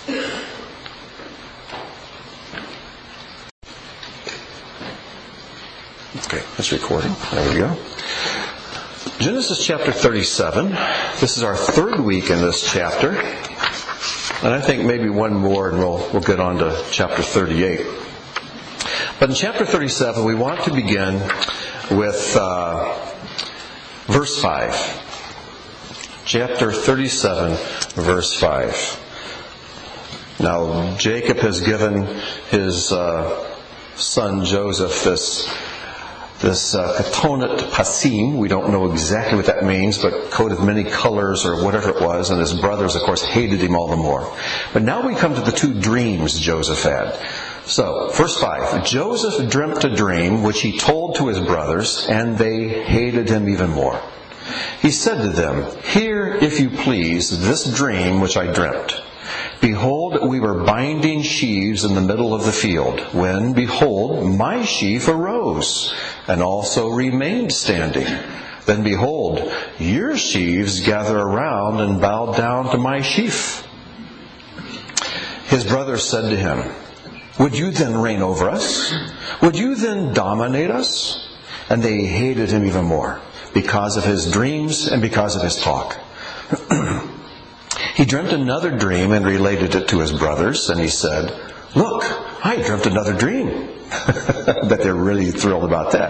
Okay, it's recording. There we go. Genesis chapter 37. This is our third week in this chapter. And I think maybe one more and we'll get on to chapter 38. But in chapter 37, we want to begin with verse 5. Chapter 37, verse 5. Now, Jacob has given his son Joseph this Ketonot Pasim. We don't know exactly what that means, but coat of many colors or whatever it was. And his brothers, of course, hated him all the more. But now we come to the two dreams Joseph had. So, verse 5. Joseph dreamt a dream which he told to his brothers, and they hated him even more. He said to them, "Hear, if you please, this dream which I dreamt. Behold, we were binding sheaves in the middle of the field, when, behold, my sheaf arose, and also remained standing. Then, behold, your sheaves gather around and bowed down to my sheaf." His brothers said to him, "Would you then reign over us? Would you then dominate us?" And they hated him even more, because of his dreams and because of his talk. He dreamt another dream and related it to his brothers, and he said, "Look, I dreamt another dream." I bet they're really thrilled about that.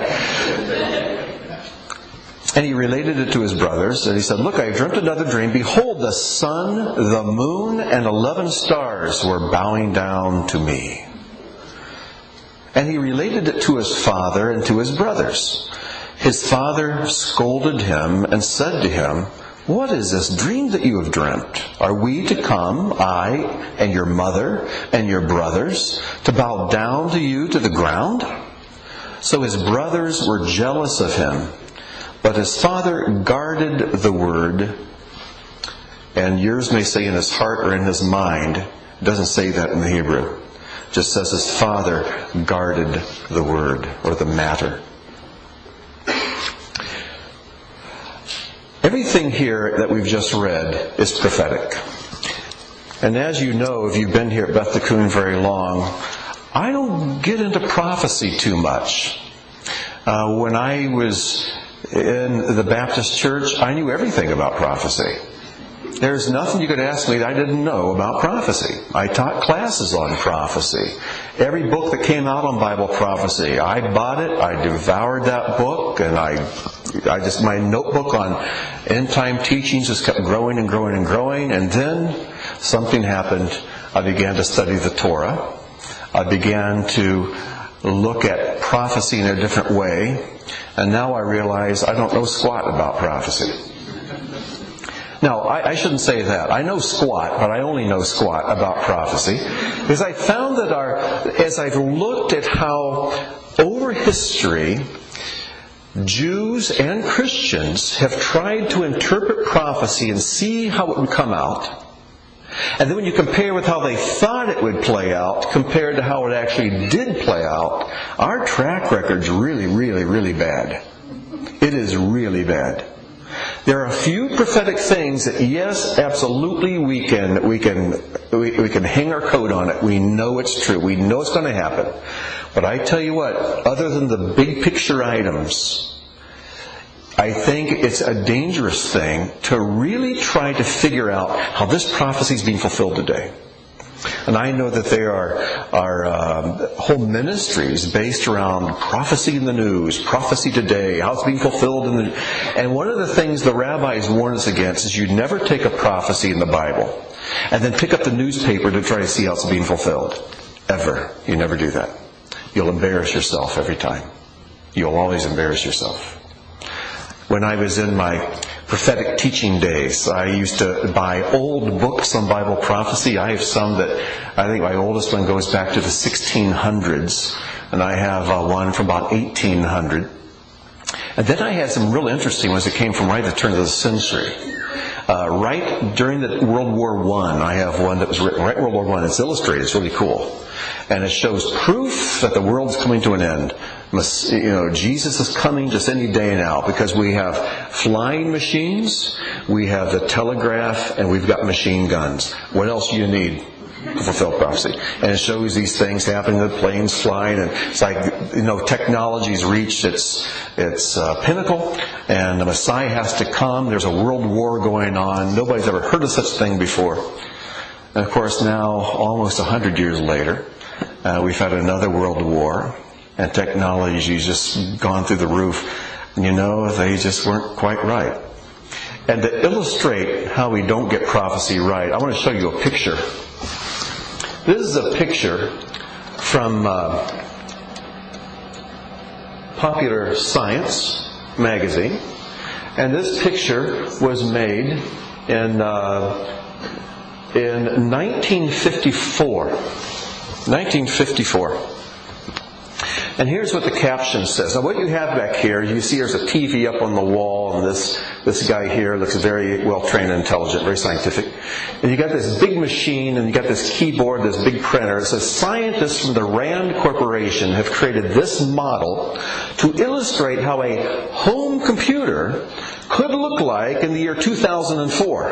And he related it to his brothers, and he said, "Look, I dreamt another dream. Behold, the sun, the moon, and 11 stars were bowing down to me." And he related it to his father and to his brothers. His father scolded him and said to him, "What is this dream that you have dreamt? Are we to come, I and your mother and your brothers, to bow down to you to the ground?" So his brothers were jealous of him, but his father guarded the word. And yours may say in his heart or in his mind. It doesn't say that in the Hebrew. It just says his father guarded the word or the matter. Everything here that we've just read is prophetic. And as you know, if you've been here at Beth Tikkun very long, I don't get into prophecy too much. When I was in the Baptist church, I knew everything about prophecy. There's nothing you could ask me that I didn't know about prophecy. I taught classes on prophecy. Every book that came out on Bible prophecy, I bought it, I devoured that book, and my notebook on end time teachings just kept growing and growing and growing. And then something happened. I began to study the Torah. I began to look at prophecy in a different way. And now I realize I don't know squat about prophecy. Now, I shouldn't say that. I know squat, but I only know squat about prophecy. Because I found that as I've looked at how over history, Jews and Christians have tried to interpret prophecy and see how it would come out. And then when you compare with how they thought it would play out compared to how it actually did play out, our track record's really, really, really bad. It is really bad. There are a few prophetic things that, yes, absolutely, we can hang our coat on it. We know it's true. We know it's going to happen. But I tell you what, other than the big picture items, I think it's a dangerous thing to really try to figure out how this prophecy is being fulfilled today. And I know that there are whole ministries based around prophecy in the news, prophecy today, how it's being fulfilled and one of the things the rabbis warn us against is you never take a prophecy in the Bible and then pick up the newspaper to try to see how it's being fulfilled. Ever. You never do that. You'll embarrass yourself every time. You'll always embarrass yourself. When I was in my prophetic teaching days, I used to buy old books on Bible prophecy. I have some that, I think my oldest one goes back to the 1600s, and I have one from about 1800. And then I had some real interesting ones that came from right at the turn of the century. Right during the World War I have one that was written right in World War I. It's illustrated. It's really cool. And it shows proof that the world's coming to an end. Jesus is coming just any day now because we have flying machines, we have the telegraph, and we've got machine guns. What else do you need? to fulfill prophecy. And it shows these things happening, the planes flying, and it's like, technology's reached its pinnacle, and the Messiah has to come. There's a world war going on. Nobody's ever heard of such a thing before. And of course now, almost 100 years later, we've had another world war, and technology's just gone through the roof. And they just weren't quite right. And to illustrate how we don't get prophecy right, I want to show you a picture. This is a picture from Popular Science magazine. And this picture was made in 1954. 1954. And here's what the caption says. Now what you have back here, you see there's a TV up on the wall, and this guy here looks very well trained and intelligent, very scientific. And you got this big machine, and you got this keyboard, this big printer. It says, scientists from the Rand Corporation have created this model to illustrate how a home computer could look like in the year 2004.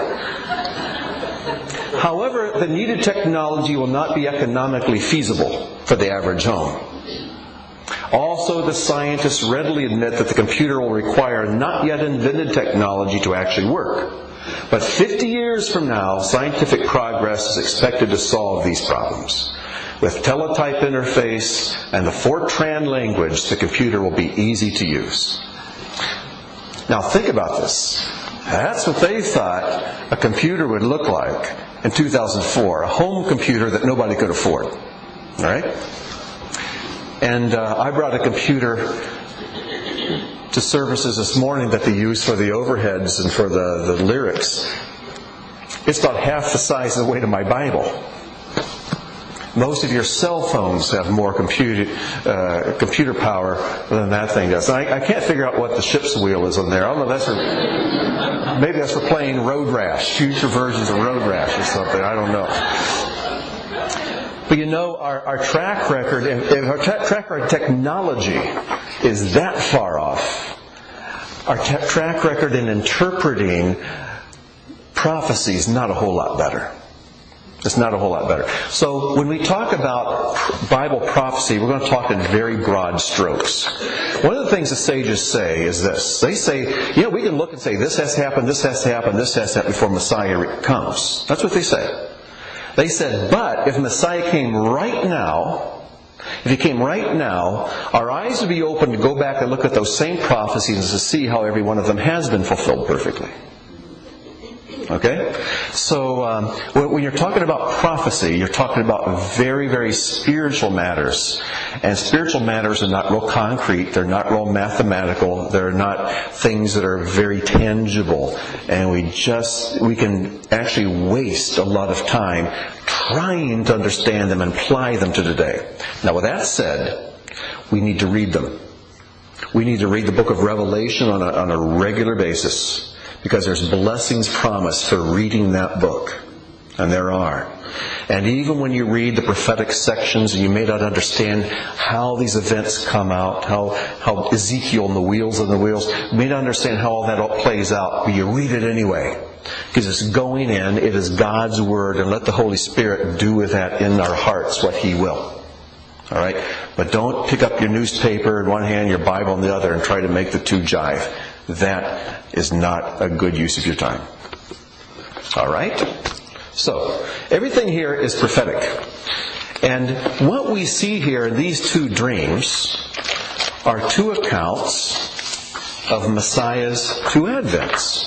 However, the needed technology will not be economically feasible for the average home. Also, the scientists readily admit that the computer will require not yet invented technology to actually work. But 50 years from now, scientific progress is expected to solve these problems. With teletype interface and the Fortran language, the computer will be easy to use. Now think about this. That's what they thought a computer would look like in 2004. A home computer that nobody could afford. All right? And I brought a computer to services this morning that they use for the overheads and for the lyrics. It's about half the size and the weight of my Bible. Most of your cell phones have more computer power than that thing does. I can't figure out what the ship's wheel is on there. I don't know. Maybe that's for playing Road Rash, future versions of Road Rash or something. I don't know. But our track record, if our track record technology is that far off, our track record in interpreting prophecy is not a whole lot better. It's not a whole lot better. So when we talk about Bible prophecy, we're going to talk in very broad strokes. One of the things the sages say is this. They say, we can look and say, this has to happen, this has to happen, this has to happen before Messiah comes. That's what they say. They said, but if Messiah came right now, our eyes would be open to go back and look at those same prophecies to see how every one of them has been fulfilled perfectly. Okay? So when you're talking about prophecy, you're talking about very, very spiritual matters. And spiritual matters are not real concrete. They're not real mathematical. They're not things that are very tangible. And we can actually waste a lot of time trying to understand them and apply them to today. Now with that said, we need to read them. We need to read the book of Revelation on a regular basis. Because there's blessings promised for reading that book. And there are. And even when you read the prophetic sections and you may not understand how these events come out, how Ezekiel and the wheels, you may not understand how all that all plays out, but you read it anyway. Because it's going in, it is God's Word, and let the Holy Spirit do with that in our hearts what He will. All right? But don't pick up your newspaper in one hand, your Bible in the other, and try to make the two jive. That is not a good use of your time. All right? So, everything here is prophetic. And what we see here in these two dreams are two accounts of Messiah's two advents.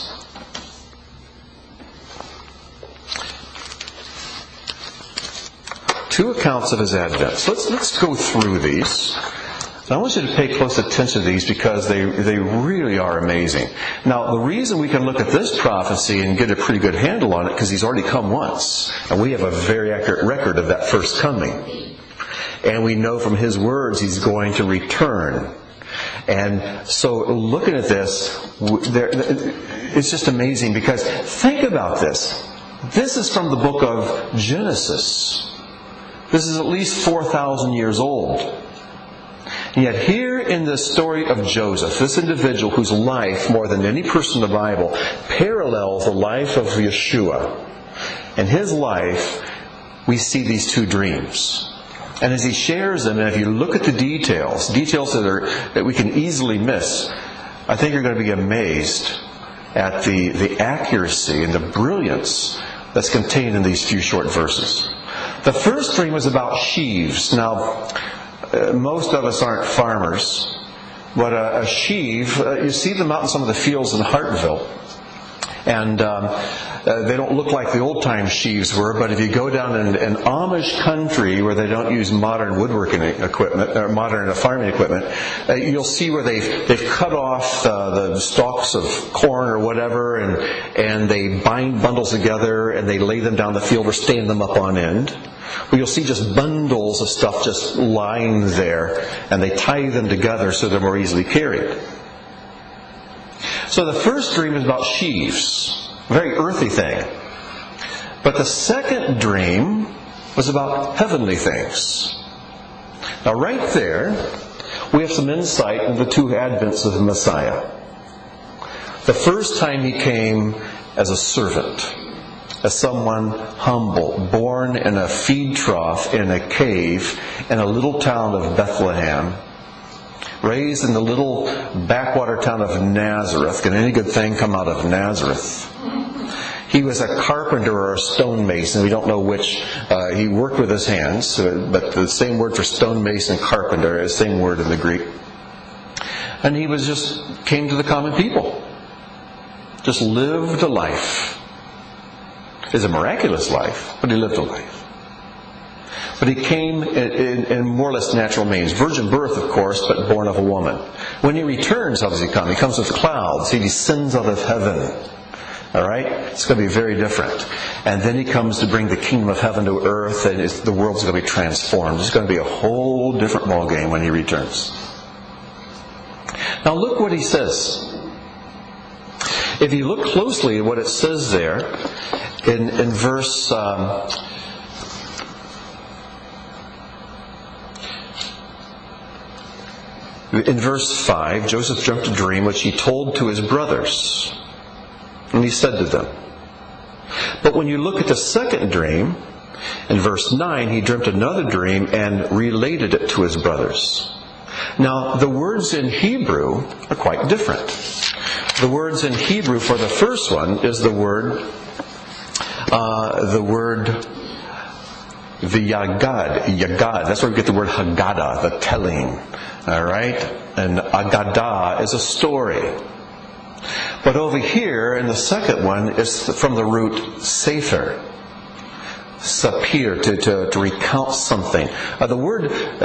Two accounts of his advent. So let's go through these. I want you to pay close attention to these because they really are amazing. Now, the reason we can look at this prophecy and get a pretty good handle on it, because he's already come once. And we have a very accurate record of that first coming. And we know from his words he's going to return. And so looking at this, it's just amazing because think about this. This is from the book of Genesis. This is at least 4,000 years old. And yet here in the story of Joseph, this individual whose life, more than any person in the Bible, parallels the life of Yeshua. And his life we see these two dreams. And as he shares them, and if you look at the details that we can easily miss, I think you're going to be amazed at the accuracy and the brilliance that's contained in these few short verses. The first dream was about sheaves. Now, most of us aren't farmers, but a sheave, you see them out in some of the fields in Hartville. And they don't look like the old-time sheaves were, but if you go down in Amish country where they don't use modern woodworking equipment, or modern farming equipment, you'll see where they've cut off the stalks of corn or whatever, and they bind bundles together, and they lay them down the field or stand them up on end. Well, you'll see just bundles of stuff just lying there, and they tie them together so they're more easily carried. So the first dream is about sheaves, a very earthy thing. But the second dream was about heavenly things. Now right there, we have some insight into the two advents of the Messiah. The first time he came as a servant, as someone humble, born in a feed trough in a cave in a little town of Bethlehem, raised in the little backwater town of Nazareth. Can any good thing come out of Nazareth? He was a carpenter or a stonemason. We don't know which. He worked with his hands, but the same word for stonemason and carpenter is the same word in the Greek. And he came to the common people. Just lived a life. It's a miraculous life, but he lived a life. But he came in more or less natural means. Virgin birth, of course, but born of a woman. When he returns, how does he come? He comes with clouds. He descends out of heaven. All right? It's going to be very different. And then he comes to bring the kingdom of heaven to earth, and the world's going to be transformed. It's going to be a whole different ballgame when he returns. Now look what he says. If you look closely at what it says there, in verse... In verse 5, Joseph dreamt a dream which he told to his brothers. And he said to them. But when you look at the second dream, in verse 9, he dreamt another dream and related it to his brothers. Now, the words in Hebrew are quite different. The words in Hebrew for the first one is the word Yagad. That's where we get the word Haggadah, the telling. All right? And Agadah is a story. But over here, in the second one, is from the root Sefer. Sapir, to recount something. The word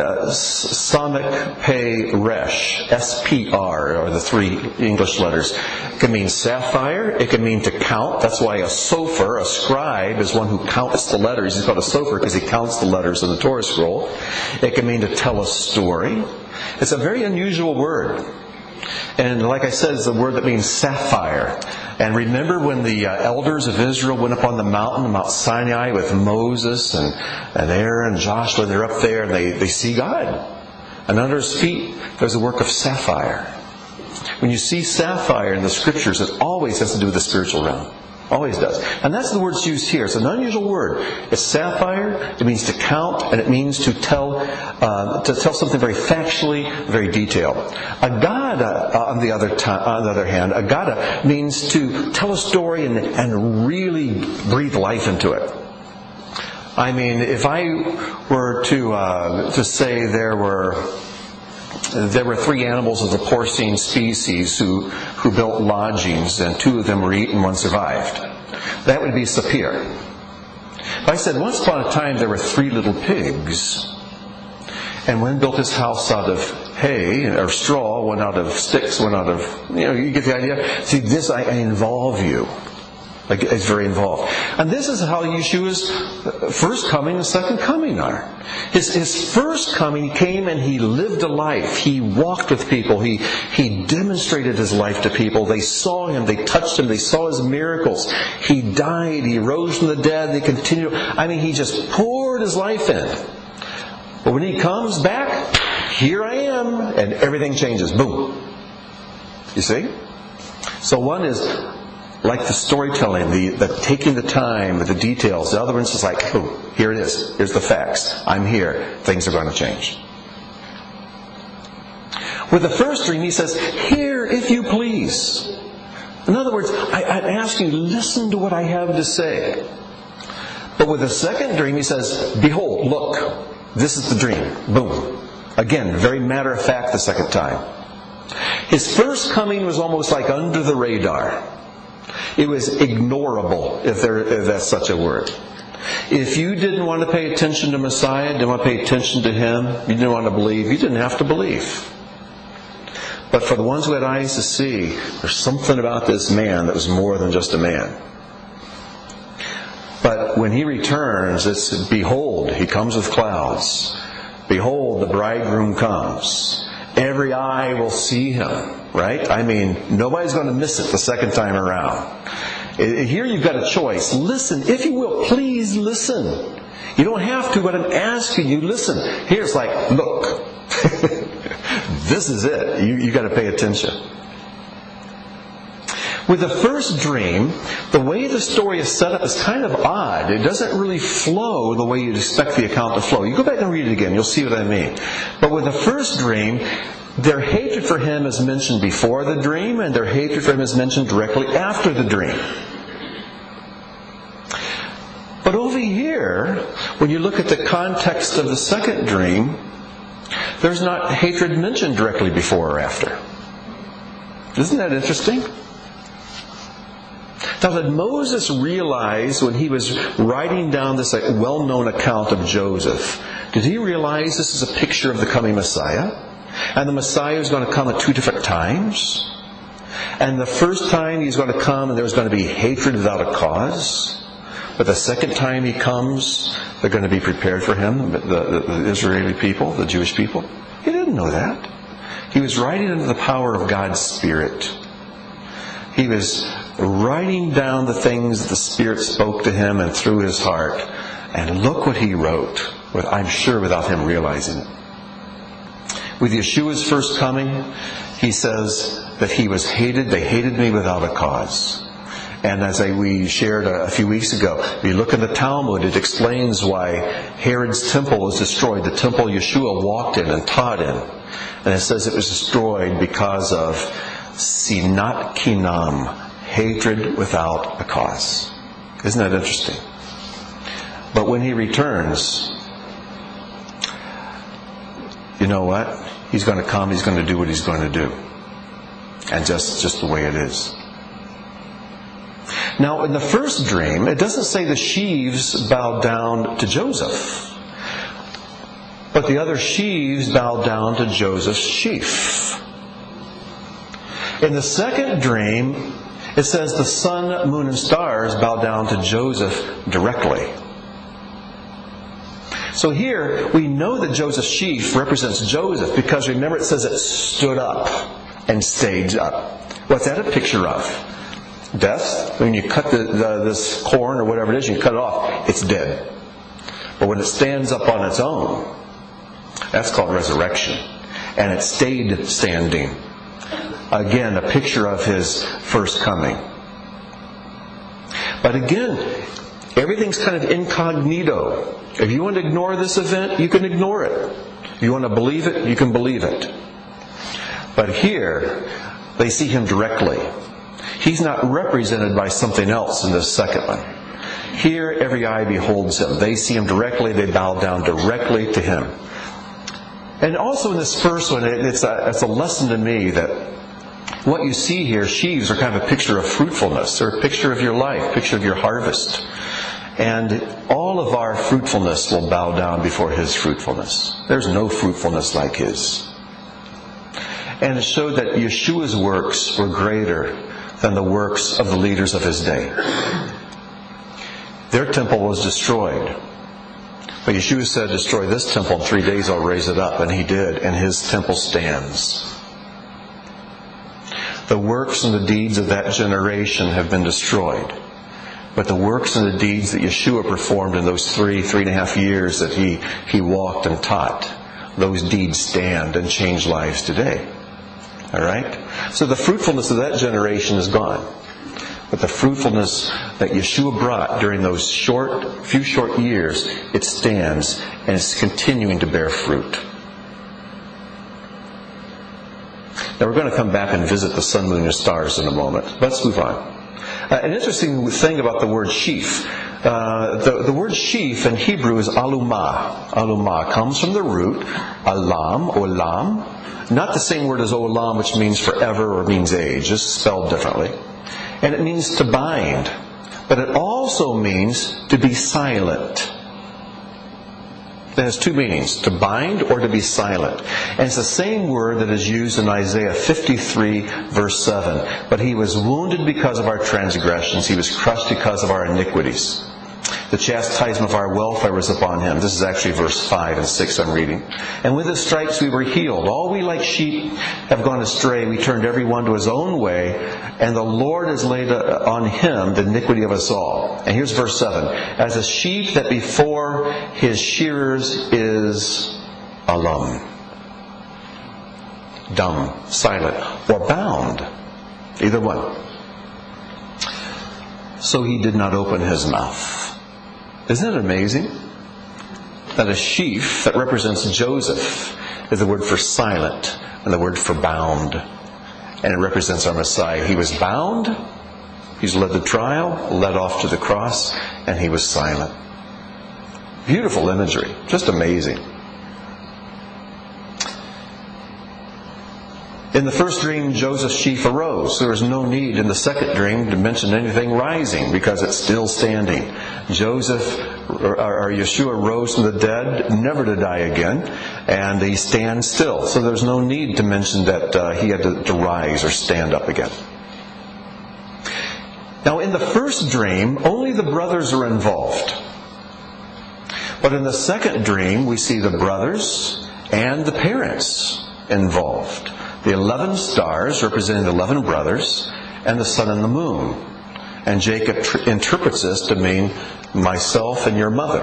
Samek Pe Resh, S-P-R, are the three English letters. It can mean sapphire, it can mean to count. That's why a sofer, a scribe, is one who counts the letters. He's called a sofer because he counts the letters in the Torah scroll. It can mean to tell a story. It's a very unusual word. And like I said, it's a word that means sapphire. And remember when the elders of Israel went up on the mountain, Mount Sinai, with Moses and Aaron and Joshua, they're up there and they see God. And under his feet, there's a work of sapphire. When you see sapphire in the scriptures, it always has to do with the spiritual realm. Always does. And that's the word used here. It's an unusual word. It's sapphire. It means to count, and it means to tell something very factually, very detailed. Agada, on the other hand, agada means to tell a story and really breathe life into it. I mean, if I were to say there were three animals of the porcine species who built lodgings, and two of them were eaten, one survived. That would be Sapir. If I said, once upon a time there were three little pigs, and one built his house out of hay or straw, one out of sticks, one out of, you get the idea. See, this, I involve you. Like, it's very involved. And this is how Yeshua's first coming and second coming are. His first coming, he came and he lived a life. He walked with people. He demonstrated his life to people. They saw him. They touched him. They saw his miracles. He died. He rose from the dead. They continued. I mean, he just poured his life in. But when he comes back, here I am, and everything changes. Boom. You see? So one is like the storytelling, the taking the time, the details. The other one's just like, oh, here it is. Here's the facts. I'm here. Things are going to change. With the first dream, he says, hear if you please. In other words, I'm asking you, listen to what I have to say. But with the second dream, he says, behold, look, this is the dream. Boom. Again, very matter of fact the second time. His first coming was almost like under the radar. It was ignorable, if that's such a word. If you didn't want to pay attention to Messiah, didn't want to pay attention to Him, you didn't want to believe, you didn't have to believe. But for the ones who had eyes to see, there's something about this man that was more than just a man. But when He returns, it's, behold, He comes with clouds. Behold, the bridegroom comes. Every eye will see Him, right? I mean, nobody's going to miss it the second time around. Here you've got a choice. Listen, if you will, please listen. You don't have to, but I'm asking you, listen. Here's like, look. This is it. You got to pay attention. With the first dream, the way the story is set up is kind of odd. It doesn't really flow the way you'd expect the account to flow. You go back and read it again, you'll see what I mean. But with the first dream, their hatred for him is mentioned before the dream, and their hatred for him is mentioned directly after the dream. But over here, when you look at the context of the second dream, there's not hatred mentioned directly before or after. Isn't that interesting? Now, did Moses realize when he was writing down this well-known account of Joseph, did he realize this is a picture of the coming Messiah? And the Messiah is going to come at two different times? And the first time He's going to come and there's going to be hatred without a cause? But the second time He comes, they're going to be prepared for Him, the Israeli people, the Jewish people? He didn't know that. He was writing under the power of God's Spirit. He was writing down the things that the Spirit spoke to him and through his heart. And look what he wrote, I'm sure without him realizing it. With Yeshua's first coming, he says that he was hated. They hated me without a cause. And as we shared a few weeks ago, if you look in the Talmud, it explains why Herod's temple was destroyed. The temple Yeshua walked in and taught in. And it says it was destroyed because of sinat kinam, hatred without a cause. Isn't that interesting? But when He returns, you know what? He's going to come, He's going to do what He's going to do. And just the way it is. Now, in the first dream, it doesn't say the sheaves bowed down to Joseph. But the other sheaves bowed down to Joseph's sheaf. In the second dream, it says the sun, moon, and stars bow down to Joseph directly. So here, we know that Joseph's sheaf represents Joseph because remember it says it stood up and stayed up. What's that a picture of? Death. When you cut this corn or whatever it is, you cut it off, it's dead. But when it stands up on its own, that's called resurrection. And it stayed standing. Again, a picture of His first coming. But again, everything's kind of incognito. If you want to ignore this event, you can ignore it. If you want to believe it, you can believe it. But here, they see Him directly. He's not represented by something else in this second one. Here, every eye beholds Him. They see Him directly. They bow down directly to Him. And also in this first one, it's a lesson to me that what you see here, sheaves are kind of a picture of fruitfulness. They're a picture of your life, a picture of your harvest. And all of our fruitfulness will bow down before His fruitfulness. There's no fruitfulness like His. And it showed that Yeshua's works were greater than the works of the leaders of His day. Their temple was destroyed. But Yeshua said, destroy this temple, in 3 days I'll raise it up. And He did, and His temple stands. The works and the deeds of that generation have been destroyed. But the works and the deeds that Yeshua performed in those 3.5 years that He walked and taught, those deeds stand and change lives today. All right? So the fruitfulness of that generation is gone. But the fruitfulness that Yeshua brought during those few short years, it stands and it's continuing to bear fruit. Now we're going to come back and visit the sun, moon, and stars in a moment. Let's move on. An interesting thing about the word sheaf. The word sheaf in Hebrew is alumah. Alumah comes from the root alam, olam. Not the same word as olam, which means forever or means age. Just spelled differently. And it means to bind. But it also means to be silent. It has two meanings, to bind or to be silent. And it's the same word that is used in Isaiah 53, verse 7. But he was wounded because of our transgressions. He was crushed because of our iniquities. The chastisement of our welfare was upon him. This is actually verse 5 and 6 I'm reading. And with his stripes we were healed. All we like sheep have gone astray. We turned every one to his own way. And the Lord has laid on him the iniquity of us all. And here's verse 7. As a sheep that before his shearers is alum. Dumb, silent, or bound. Either one. So he did not open his mouth. Isn't it amazing that a sheaf that represents Joseph is the word for silent and the word for bound, and it represents our Messiah. He was bound, he's led to trial, led off to the cross, and he was silent. Beautiful imagery, just amazing. In the first dream, Joseph's sheaf arose. There was no need in the second dream to mention anything rising because it's still standing. Yeshua rose from the dead, never to die again, and he stands still. So there's no need to mention that he had to rise or stand up again. Now in the first dream, only the brothers are involved. But in the second dream, we see the brothers and the parents involved. The 11 stars representing the 11 brothers, and the sun and the moon. And Jacob interprets this to mean myself and your mother.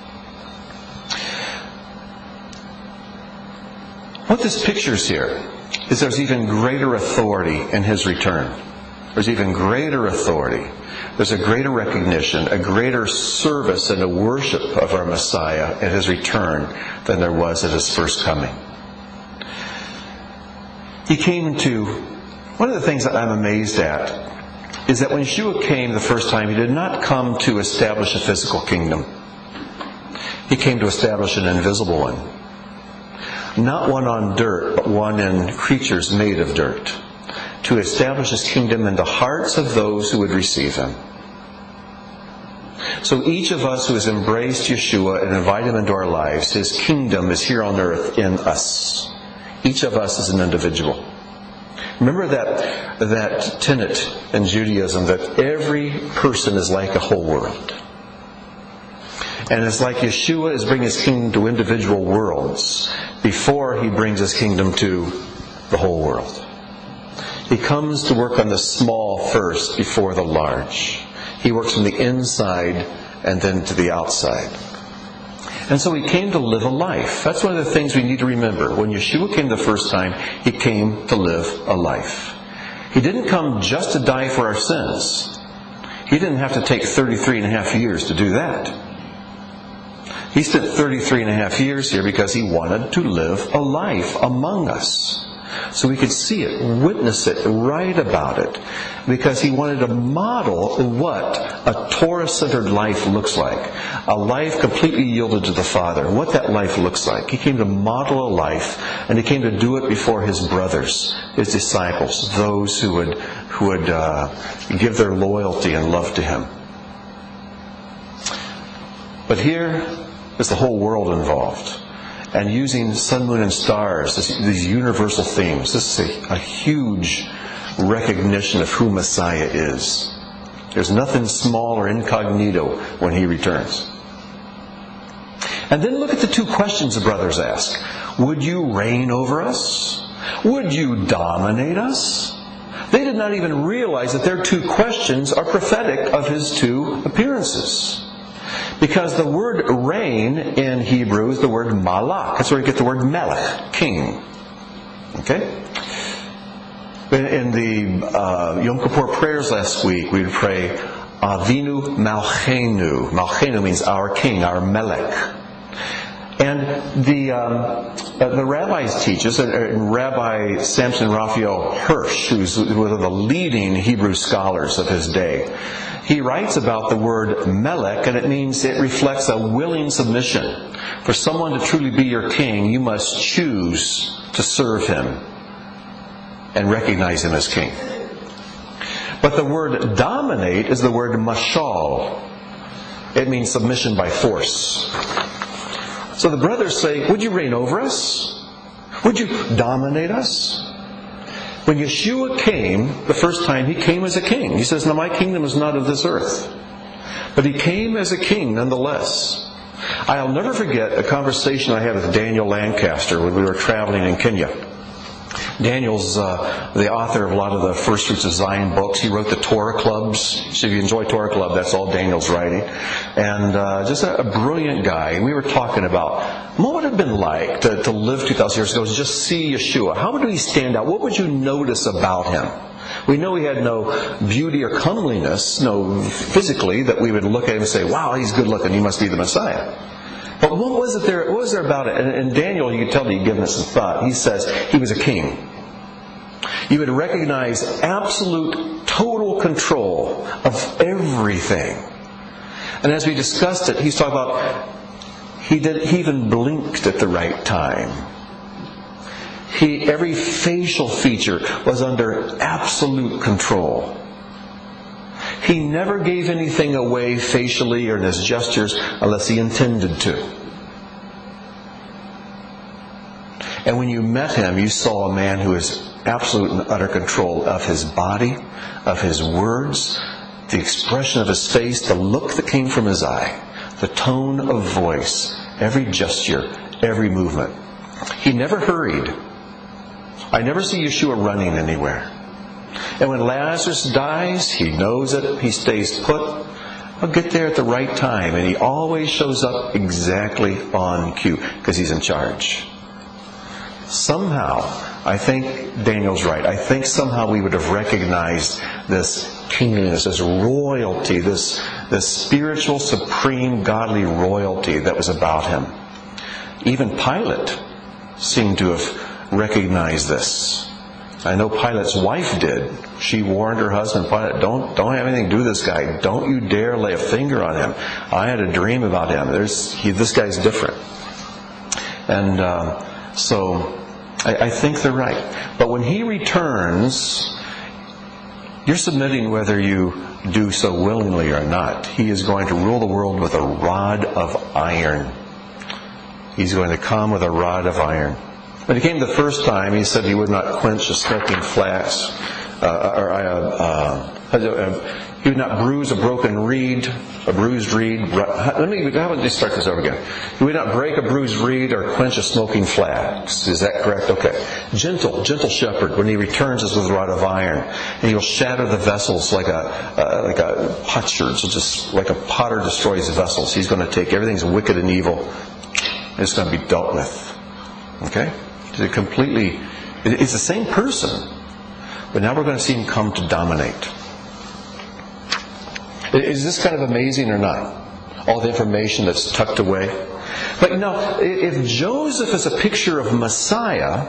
What this pictures here is there's even greater authority in his return. There's even greater authority. There's a greater recognition, a greater service and a worship of our Messiah at his return than there was at his first coming. One of the things that I'm amazed at is that when Yeshua came the first time, he did not come to establish a physical kingdom. He came to establish an invisible one. Not one on dirt, but one in creatures made of dirt. To establish his kingdom in the hearts of those who would receive him. So each of us who has embraced Yeshua and invited him into our lives, his kingdom is here on earth in us. Each of us is an individual. Remember that tenet in Judaism that every person is like a whole world. And it's like Yeshua is bringing his kingdom to individual worlds before he brings his kingdom to the whole world. He comes to work on the small first before the large. He works from the inside and then to the outside. And so he came to live a life. That's one of the things we need to remember. When Yeshua came the first time, he came to live a life. He didn't come just to die for our sins. He didn't have to take 33 and a half years to do that. He spent 33 and a half years here because he wanted to live a life among us. So we could see it, witness it, write about it. Because he wanted to model what a Torah-centered life looks like. A life completely yielded to the Father. What that life looks like. He came to model a life, and he came to do it before his brothers, his disciples, those who would give their loyalty and love to him. But here is the whole world involved. And using sun, moon, and stars, these universal themes. This is a huge recognition of who Messiah is. There's nothing small or incognito when he returns. And then look at the two questions the brothers ask. Would you reign over us? Would you dominate us? They did not even realize that their two questions are prophetic of his two appearances. Because the word reign in Hebrew is the word malach. That's where you get the word melech, king. Okay? In the Yom Kippur prayers last week, we would pray, Avinu Malchenu. Malchenu means our king, our Melech. And the rabbis teach us, Rabbi Samson Raphael Hirsch, who's one of the leading Hebrew scholars of his day, he writes about the word Melech, and it reflects a willing submission. For someone to truly be your king, you must choose to serve him and recognize him as king. But the word dominate is the word mashal. It means submission by force. So the brothers say, would you reign over us? Would you dominate us? When Yeshua came, the first time, he came as a king. He says, now my kingdom is not of this earth. But he came as a king nonetheless. I'll never forget a conversation I had with Daniel Lancaster when we were traveling in Kenya. Daniel's the author of a lot of the First Fruits of Zion books. He wrote the Torah clubs. So if you enjoy Torah Club, that's all Daniel's writing. And just a brilliant guy. And we were talking about what would it have been like to live 2,000 years ago, to just see Yeshua. How would he stand out? What would you notice about him? We know he had no beauty or comeliness, no physically, that we would look at him and say, wow, he's good looking, he must be the Messiah. But what was there about it? And Daniel, you can tell that he'd given it some thought. He says he was a king. You would recognize absolute, total control of everything. And as we discussed it, he's talking about he even blinked at the right time. Every facial feature was under absolute control. He never gave anything away facially or in his gestures unless he intended to. And when you met him, you saw a man who was absolute and utter control of his body, of his words, the expression of his face, the look that came from his eye, the tone of voice, every gesture, every movement. He never hurried. I never see Yeshua running anywhere. And when Lazarus dies, he knows it, he stays put. I'll get there at the right time. And he always shows up exactly on cue, because he's in charge. Somehow, I think Daniel's right. I think somehow we would have recognized this kingliness, this royalty, this spiritual, supreme, godly royalty that was about him. Even Pilate seemed to have recognized this. I know Pilate's wife did. She warned her husband, Pilate, don't have anything to do with this guy. Don't you dare lay a finger on him. I had a dream about him. This guy's different. And so I think they're right. But when he returns, you're submitting whether you do so willingly or not. He is going to rule the world with a rod of iron. He's going to come with a rod of iron. When he came the first time, he said he would not quench a smoking flax, he would not bruise a bruised reed. How about we start this over again? He would not break a bruised reed or quench a smoking flax. Is that correct? Okay. Gentle shepherd, when he returns, is with a rod of iron, and he will shatter the vessels like a potsherd. So just like a potter destroys the vessels, he's going to take everything's wicked and evil, and it's going to be dealt with. Okay. It's the same person, but now we're going to see him come to dominate. Is this kind of amazing or not? All the information that's tucked away. But if Joseph is a picture of Messiah,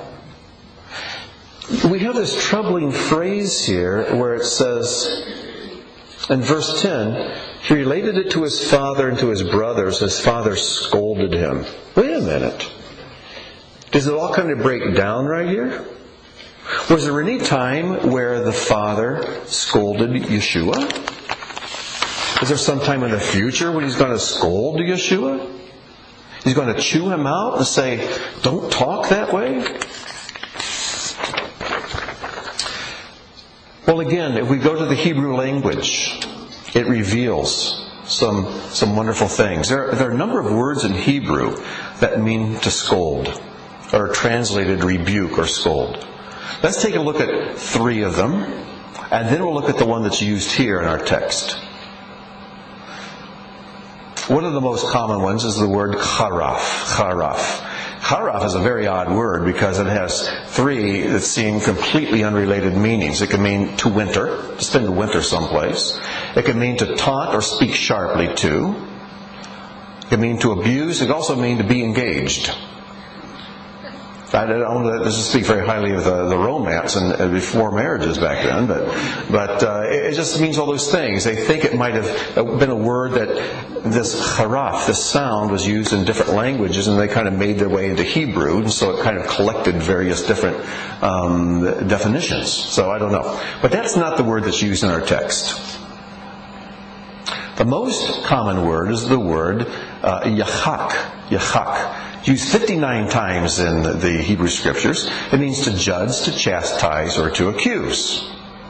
we have this troubling phrase here where it says, in verse 10, he related it to his father and to his brothers. His father scolded him. Wait a minute. Does it all kind of break down right here? Was there any time where the father scolded Yeshua? Is there some time in the future when he's going to scold Yeshua? He's going to chew him out and say, don't talk that way? Well, again, if we go to the Hebrew language, it reveals some wonderful things. There are a number of words in Hebrew that mean to scold, or translated rebuke or scold. Let's take a look at 3 of them, and then we'll look at the one that's used here in our text. One of the most common ones is the word charaf. Haraf is a very odd word because it has three that seem completely unrelated meanings. It can mean to winter, to spend the winter someplace. It can mean to taunt or speak sharply to. It can mean to abuse. It can also mean to be engaged. I don't speak very highly of the romance and before marriages back then, but it just means all those things. They think it might have been a word that this haraf, this sound, was used in different languages, and they kind of made their way into Hebrew, and so it kind of collected various different definitions. So I don't know. But that's not the word that's used in our text. The most common word is the word yachak. Yachak. Used 59 times in the Hebrew Scriptures. It means to judge, to chastise, or to accuse.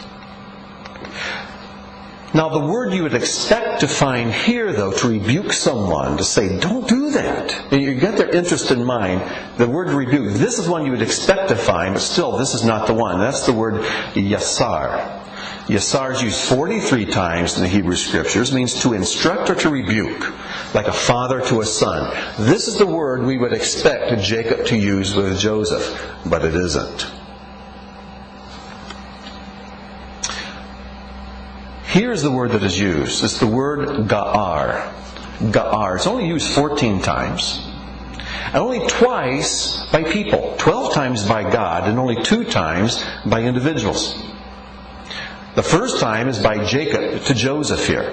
Now, the word you would expect to find here, though, to rebuke someone, to say, don't do that. You get their interest in mind. The word rebuke, this is one you would expect to find, but still, this is not the one. That's the word yasar. Yasar is used 43 times in the Hebrew Scriptures, means to instruct or to rebuke, like a father to a son. This is the word we would expect Jacob to use with Joseph, but it isn't. Here's the word that is used. It's the word ga'ar. Ga'ar. It's only used 14 times. And only twice by people. 12 times by God, and only 2 times by individuals. The first time is by Jacob to Joseph here.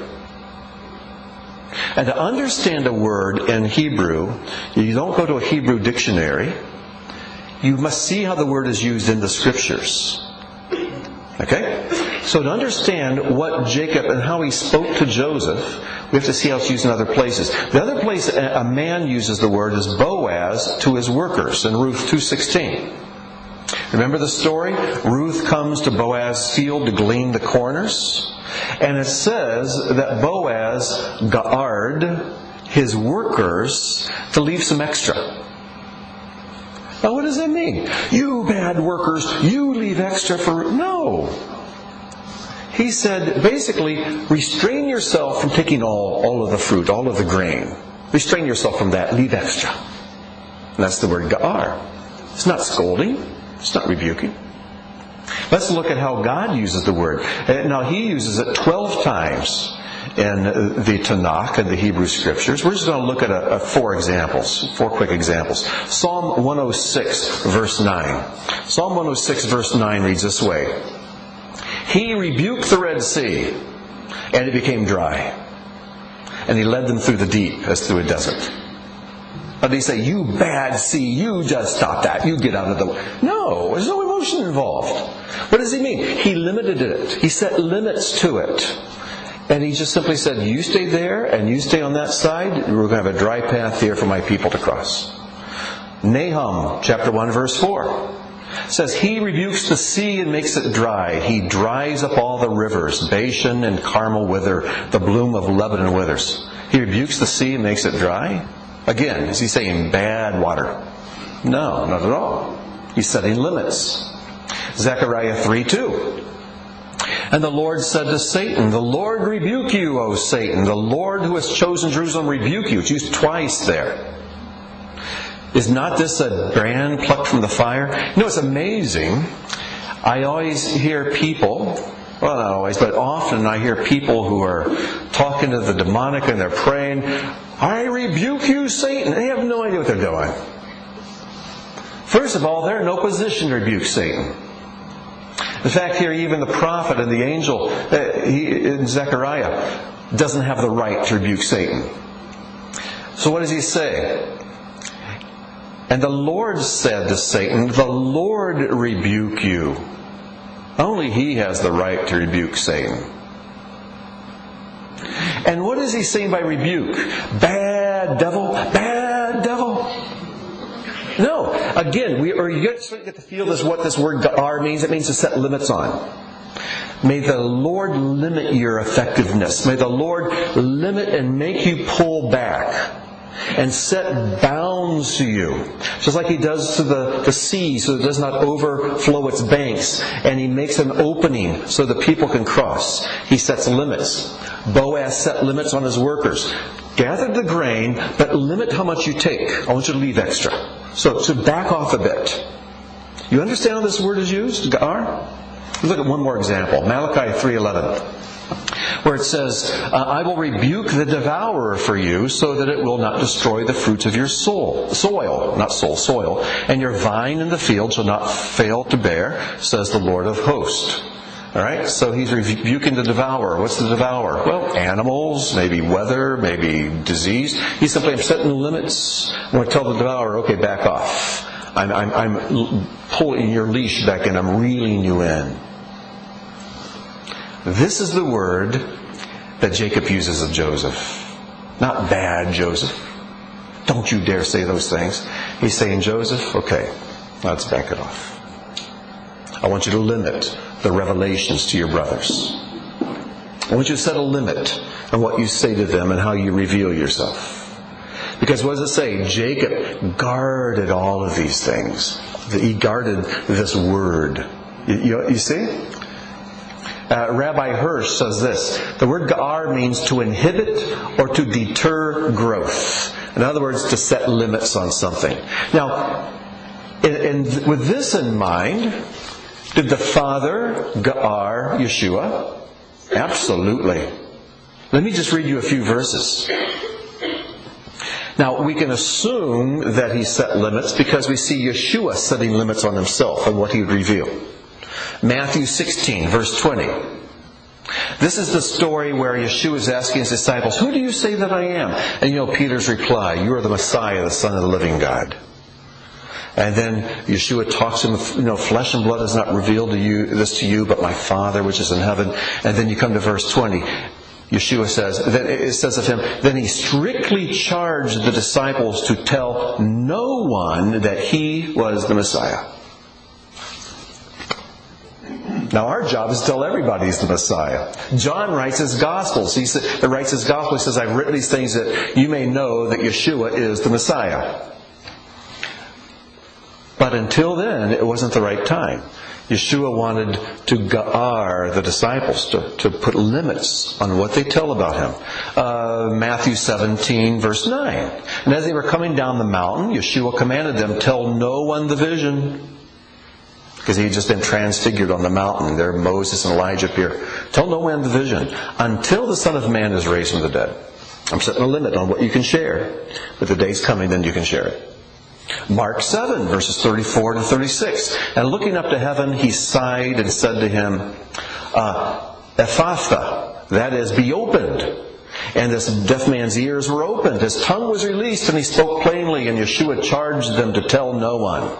And to understand a word in Hebrew, you don't go to a Hebrew dictionary. You must see how the word is used in the Scriptures. Okay? So to understand what Jacob and how he spoke to Joseph, we have to see how it's used in other places. The other place a man uses the word is Boaz to his workers in Ruth 2:16. Remember the story? Ruth comes to Boaz's field to glean the corners. And it says that Boaz ga'ard his workers to leave some extra. Now what does that mean? You bad workers, you leave extra for... No. He said, basically, restrain yourself from taking all of the fruit, all of the grain. Restrain yourself from that. Leave extra. And that's the word ga'ar. It's not scolding. It's not rebuking. Let's look at how God uses the word. Now, He uses it 12 times in the Tanakh and the Hebrew Scriptures. We're just going to look at 4 quick examples. Psalm 106, verse 9. Psalm 106, verse 9 reads this way. He rebuked the Red Sea, and it became dry. And He led them through the deep as through a desert. But they say, you bad sea, you just stop that. You get out of the way. No, there's no emotion involved. What does He mean? He limited it. He set limits to it. And He just simply said, you stay there and you stay on that side. We're going to have a dry path here for my people to cross. Nahum, chapter 1, verse 4. Says, He rebukes the sea and makes it dry. He dries up all the rivers. Bashan and Carmel wither. The bloom of Lebanon withers. He rebukes the sea and makes it dry. Again, is He saying bad water? No, not at all. He's setting limits. Zechariah 3:2. And the Lord said to Satan, the Lord rebuke you, O Satan. The Lord who has chosen Jerusalem rebuke you. It's used twice there. Is not this a brand plucked from the fire? You know, it's amazing. I always hear people, well, not always, but often I hear people who are talking to the demonic and they're praying, I rebuke you, Satan. They have no idea what they're doing. First of all, they're in no position to rebuke Satan. In fact, here even the prophet and the angel, in Zechariah, doesn't have the right to rebuke Satan. So what does he say? And the Lord said to Satan, the Lord rebuke you. Only He has the right to rebuke Satan. And what is He saying by rebuke? Bad devil, bad devil. No, again, you get to feel what this word ga'ar means. It means to set limits on. May the Lord limit your effectiveness. May the Lord limit and make you pull back and set bounds to you. Just like He does to the sea so it does not overflow its banks. And He makes an opening so the people can cross. He sets limits. Boaz set limits on his workers. gather the grain, but limit how much you take. I want you to leave extra. So back off a bit. You understand how this word is used, ga'ar? Look at one more example. Malachi 3:11, where it says, I will rebuke the devourer for you, so that it will not destroy the fruits of your soil, and your vine in the field shall not fail to bear, says the Lord of hosts. All right, so he's rebuking the devourer. What's the devourer? Well, animals, maybe weather, maybe disease. He's simply setting limits. I'm going to tell the devourer, okay, back off. I'm pulling your leash back in. I'm reeling you in. This is the word that Jacob uses of Joseph. Not bad Joseph. Don't you dare say those things. He's saying, Joseph, okay, let's back it off. I want you to limit the revelations to your brothers. I want you to set a limit on what you say to them and how you reveal yourself. Because what does it say? Jacob guarded all of these things. He guarded this word. You see? Rabbi Hirsch says this. The word ga'ar means to inhibit or to deter growth. In other words, to set limits on something. Now, with this in mind, did the father ga'ar Yeshua? Absolutely. Let me just read you a few verses. Now, we can assume that he set limits because we see Yeshua setting limits on himself and what he would reveal. Matthew 16, verse 20. This is the story where Yeshua is asking his disciples, who do you say that I am? And Peter's reply, you are the Messiah, the Son of the living God. And then Yeshua talks to him, flesh and blood has not revealed this to you, but my Father which is in heaven. And then you come to verse 20. Yeshua says, it says of him, then he strictly charged the disciples to tell no one that he was the Messiah. Now our job is to tell everybody he's the Messiah. John writes his Gospels. He says, I've written these things that you may know that Yeshua is the Messiah. But until then, it wasn't the right time. Yeshua wanted to ga'ar the disciples, to put limits on what they tell about him. Matthew 17, verse 9. And as they were coming down the mountain, Yeshua commanded them, tell no one the vision. Because he had just been transfigured on the mountain. There Moses and Elijah appear. Tell no one the vision until the Son of Man is raised from the dead. I'm setting a limit on what you can share. But the day's coming, then you can share it. Mark 7, verses 34 to 36. And looking up to heaven, he sighed and said to him, Ephphatha, that is, be opened. And this deaf man's ears were opened. His tongue was released, and he spoke plainly, and Yeshua charged them to tell no one.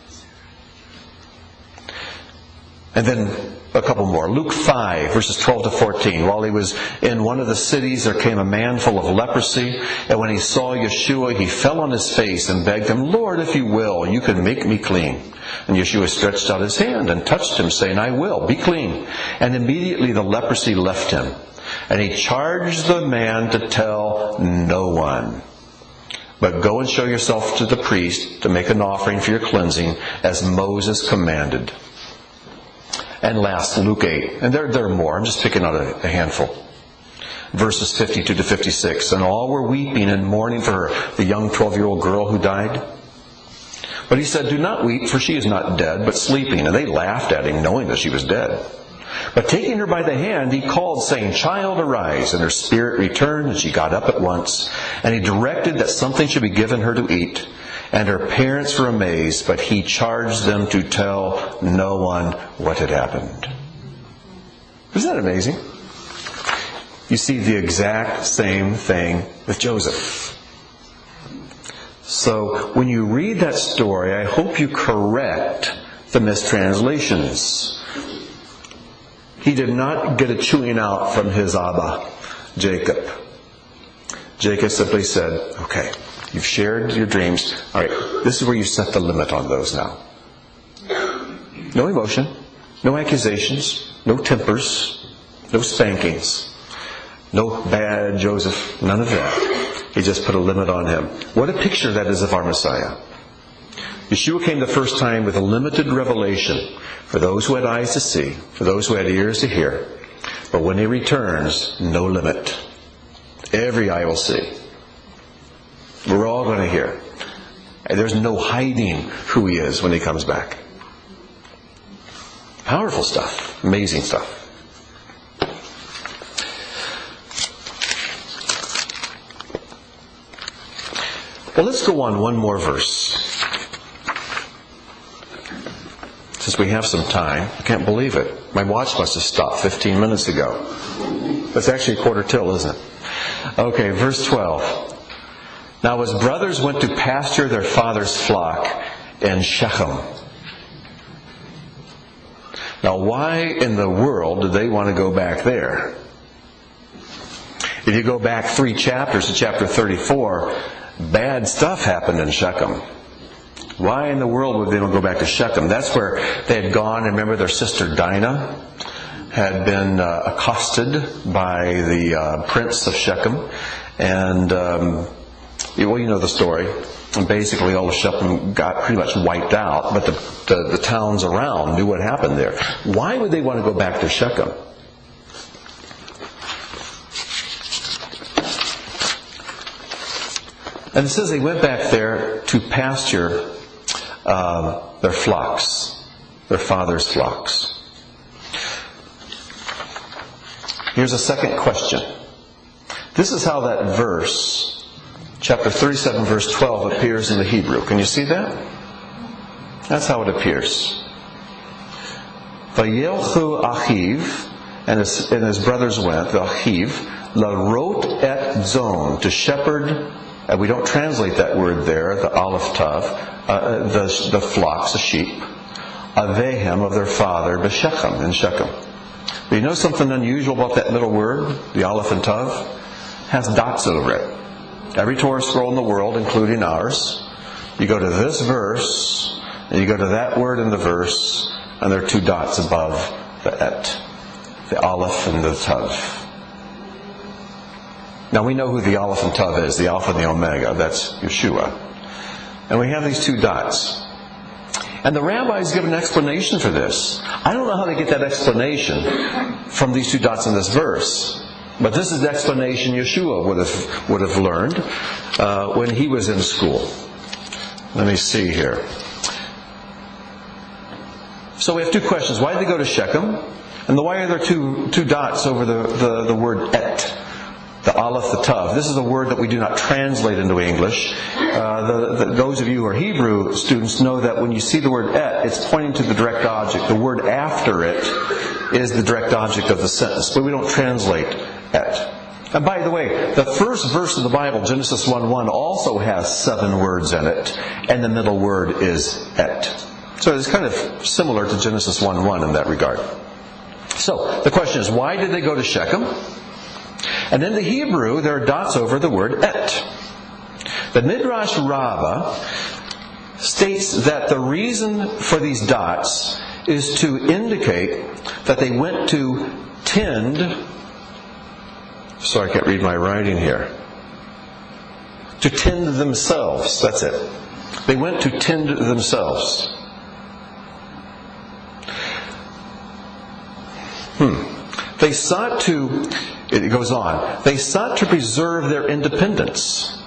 And then a couple more. Luke 5, verses 12 to 14. While he was in one of the cities, there came a man full of leprosy. And when he saw Yeshua, he fell on his face and begged him, Lord, if you will, you can make me clean. And Yeshua stretched out his hand and touched him, saying, I will, be clean. And immediately the leprosy left him. And he charged the man to tell no one. But go and show yourself to the priest to make an offering for your cleansing, as Moses commanded. And last, Luke 8. And there are more. I'm just picking out a handful. Verses 52 to 56. And all were weeping and mourning for her, the young 12-year-old girl who died. But he said, do not weep, for she is not dead, but sleeping. And they laughed at him, knowing that she was dead. But taking her by the hand, he called, saying, Child, arise. And her spirit returned, and she got up at once. And he directed that something should be given her to eat. And her parents were amazed, but he charged them to tell no one what had happened. Isn't that amazing? You see the exact same thing with Joseph. So when you read that story, I hope you correct the mistranslations. He did not get a chewing out from his Abba, Jacob. Jacob simply said, okay, you've shared your dreams. All right, this is where you set the limit on those now. No emotion, no accusations, no tempers, no spankings, no bad Joseph, none of that. He just put a limit on him. What a picture that is of our Messiah. Yeshua came the first time with a limited revelation for those who had eyes to see, for those who had ears to hear. But when he returns, no limit. Every eye will see. We're all going to hear. And there's no hiding who he is when he comes back. Powerful stuff. Amazing stuff. Well, let's go on one more verse. Since we have some time. I can't believe it. My watch must have stopped 15 minutes ago. That's actually 1/4 isn't it? Okay, verse 12. Now his brothers went to pasture their father's flock in Shechem. Now why in the world did they want to go back there? If you go back 3 chapters to chapter 34, bad stuff happened in Shechem. Why in the world would they go back to Shechem? That's where they had gone. Remember, their sister Dinah had been accosted by the prince of Shechem. And, well, you know the story. And basically all of Shechem got pretty much wiped out. But the towns around knew what happened there. Why would they want to go back to Shechem? And it says they went back there to pasture their flocks, their father's flocks. Here's a second question. This is how that verse, chapter 37, verse 12, appears in the Hebrew. Can you see that? That's how it appears. Vayelchu Achiv, and his brothers went, the Achiv, larot et zon, to shepherd. And we don't translate that word there, the aleph tav, the flocks, the sheep, avehem, of their father, b'Shechem, in Shechem. But you know something unusual about that middle word, the aleph and tav? It has dots over it. Every Torah scroll in the world, including ours, you go to this verse, and you go to that word in the verse, and there are 2 dots above the et, the aleph and the tav. Now we know who the Aleph and Tav is, the Alpha and the Omega. That's Yeshua. And we have these 2 dots. And the rabbis give an explanation for this. I don't know how they get that explanation from these 2 dots in this verse. But this is the explanation Yeshua would have learned when he was in school. Let me see here. So we have 2 questions. Why did they go to Shechem? And why are there two dots over the word et? The aleph, the tav. This is a word that we do not translate into English. Those of you who are Hebrew students know that when you see the word et, it's pointing to the direct object. The word after it is the direct object of the sentence. But we don't translate et. And by the way, the first verse of the Bible, Genesis 1:1, also has 7 words in it. And the middle word is et. So it's kind of similar to Genesis 1:1 in that regard. So the question is, why did they go to Shechem? And in the Hebrew, there are dots over the word et. The Midrash Rabbah states that the reason for these dots is to indicate that they went to tend. Sorry, I can't read my writing here. To tend themselves. That's it. They went to tend themselves. They sought to, it goes on, they sought to preserve their independence.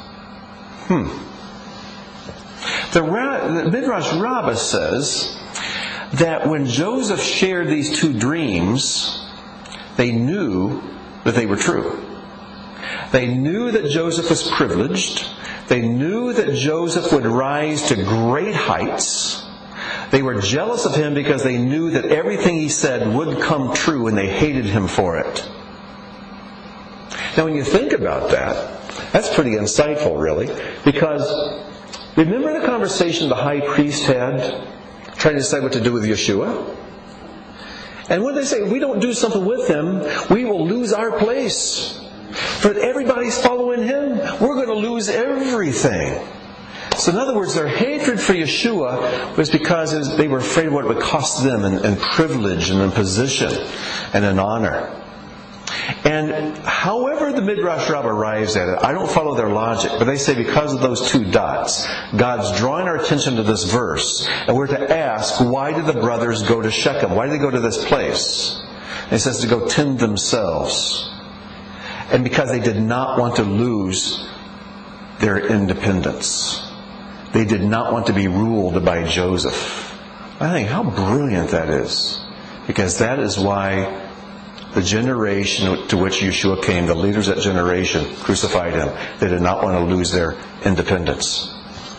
The Midrash Rabbah says that when Joseph shared these 2 dreams, they knew that they were true. They knew that Joseph was privileged. They knew that Joseph would rise to great heights. They were jealous of him because they knew that everything he said would come true, and they hated him for it. Now when you think about that, that's pretty insightful, really. Because remember the conversation the high priest had trying to decide what to do with Yeshua? And what did they say? If we don't do something with him, we will lose our place. For everybody's following him, we're going to lose everything. So in other words, their hatred for Yeshua was because they were afraid of what it would cost them in privilege and in position and in honor. And however the Midrash Rabbah arrives at it, I don't follow their logic, but they say because of those 2 dots, God's drawing our attention to this verse, and we're to ask, why did the brothers go to Shechem? Why did they go to this place? And he says to go tend themselves. And because they did not want to lose their independence. They did not want to be ruled by Joseph. I think how brilliant that is. Because that is why the generation to which Yeshua came, the leaders of that generation, crucified him. They did not want to lose their independence.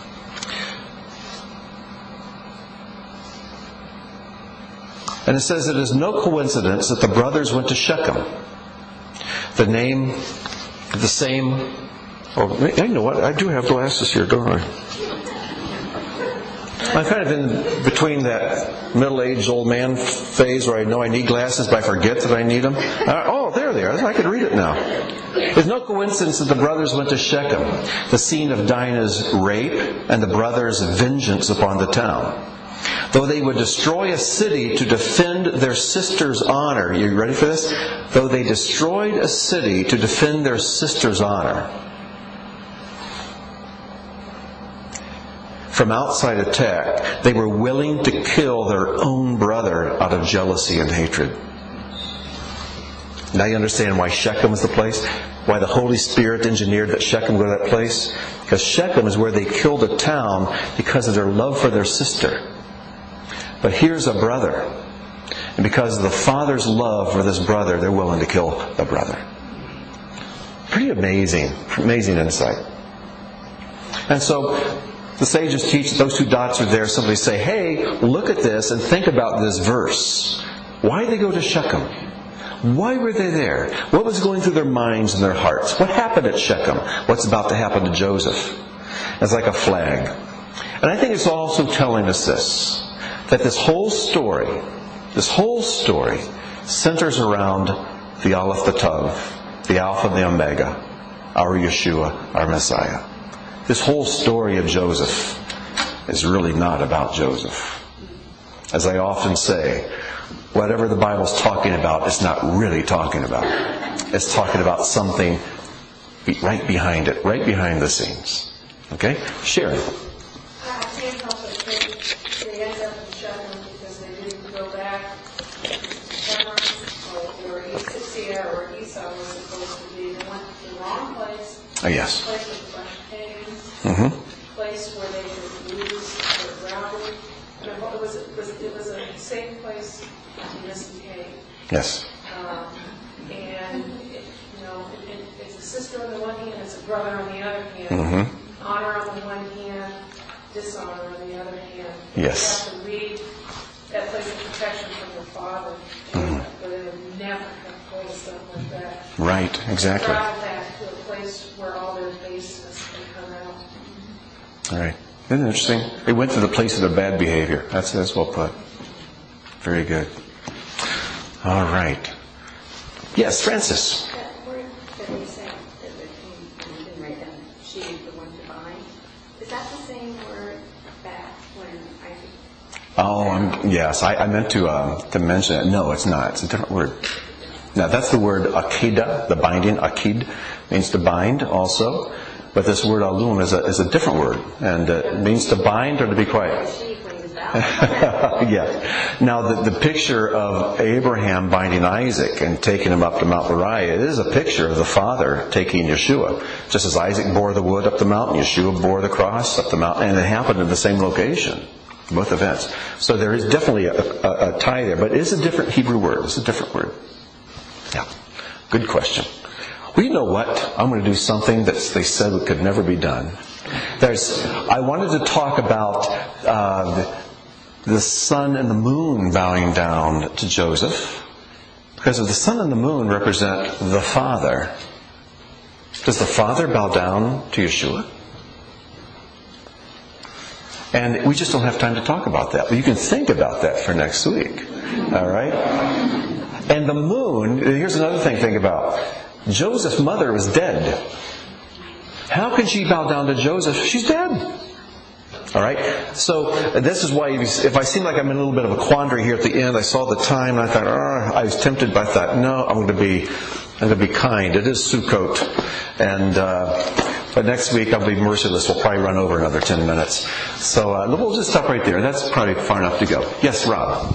And it says it is no coincidence that the brothers went to Shechem. The same... Oh, you know what? I do have glasses here, don't I? I'm kind of in between that middle-aged old man phase where I know I need glasses, but I forget that I need them. Oh, there they are. I can read it now. There's no coincidence that the brothers went to Shechem, the scene of Dinah's rape and the brothers' vengeance upon the town. Though they would destroy a city to defend their sister's honor. You ready for this? Though they destroyed a city to defend their sister's honor. From outside attack, they were willing to kill their own brother out of jealousy and hatred. Now you understand why Shechem is the place? Why the Holy Spirit engineered that Shechem go to that place? Because Shechem is where they killed a town because of their love for their sister. But here's a brother. And because of the father's love for this brother, they're willing to kill the brother. Pretty amazing. Amazing insight. And so the sages teach that those two dots are there. Somebody say, hey, look at this and think about this verse. Why did they go to Shechem? Why were they there? What was going through their minds and their hearts? What happened at Shechem? What's about to happen to Joseph? It's like a flag. And I think it's also telling us this, that this whole story centers around the Aleph, the Tav, the Alpha, the Omega, our Yeshua, our Messiah. This whole story of Joseph is really not about Joseph. As I often say, whatever the Bible's talking about, it's not really talking about. It's talking about something right behind it, right behind the scenes. Okay? Sharon. I can't help but think they end up in Shechem because they didn't go back to Shechem or Seir or Esau was supposed to be. They went to the wrong place. Oh, yes. A place with a bunch of pagans. Mm-hmm. A place where they could lose their grounding. It was a safe place to misbehave. Yes. And it's a sister on the one hand, it's a brother on the other hand. Mm-hmm. Honor on the one hand, dishonor on the other hand. Yes. You have to leave that place of protection from your father, but they would never have told something like that. Right, exactly. Travel back to a place where all their baseness can come out. All right. Isn't it interesting? They went to the place of their bad behavior. That's well put. Very good. All right. Yes, Francis. That word that we said that you didn't write down, she is the one to bind. Is that the same word back when Yes. I meant to mention it. No, it's not. It's a different word. Now, that's the word akida, the binding. Akid means to bind also. But this word alum is a different word. And it means to bind or to be quiet. Yeah. Now, the picture of Abraham binding Isaac and taking him up to Mount Moriah, it is a picture of the father taking Yeshua. Just as Isaac bore the wood up the mountain, Yeshua bore the cross up the mountain. And it happened in the same location. Both events. So there is definitely a tie there. But it is a different Hebrew word. It's a different word. Yeah. Good question. Well, you know what? I'm going to do something that they said could never be done. I wanted to talk about the sun and the moon bowing down to Joseph. Because if the sun and the moon represent the Father, does the Father bow down to Yeshua? And we just don't have time to talk about that. But you can think about that for next week. All right? And the moon, here's another thing to think about. Joseph's mother was dead. How can she bow down to Joseph? She's dead. All right? So this is why if I seem like I'm in a little bit of a quandary here at the end, I saw the time and I thought, I was tempted, but I thought, no, I'm going to be kind. It is Sukkot. And but next week I'll be merciless. We'll probably run over another 10 minutes. So we'll just stop right there. That's probably far enough to go. Yes, Rob.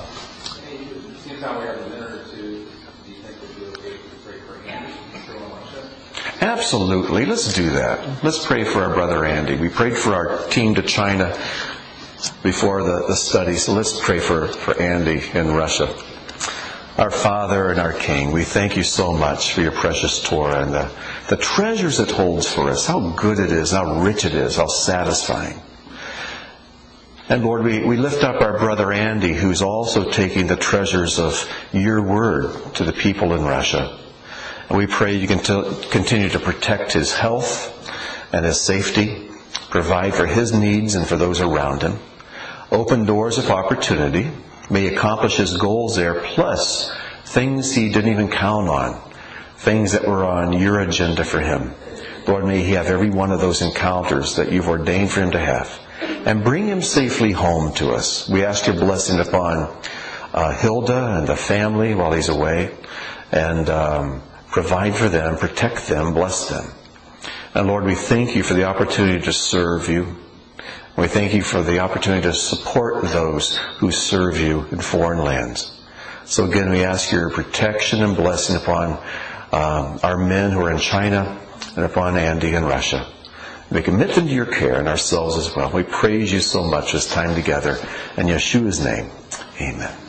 Absolutely. Let's do that. Let's pray for our brother Andy. We prayed for our team to China before the study, so let's pray for Andy in Russia. Our Father and our King, we thank you so much for your precious Torah and the treasures it holds for us, how good it is, how rich it is, how satisfying. And Lord, we lift up our brother Andy, who's also taking the treasures of your word to the people in Russia. And we pray you can continue to protect his health and his safety, provide for his needs and for those around him, open doors of opportunity, may accomplish his goals there, plus things he didn't even count on, things that were on your agenda for him. Lord, may he have every one of those encounters that you've ordained for him to have. And bring him safely home to us. We ask your blessing upon Hilda and the family while he's away. And provide for them, protect them, bless them. And Lord, we thank you for the opportunity to serve you. We thank you for the opportunity to support those who serve you in foreign lands. So again, we ask your protection and blessing upon our men who are in China and upon Andy in Russia. We commit them to your care and ourselves as well. We praise you so much this time together. In Yeshua's name, amen.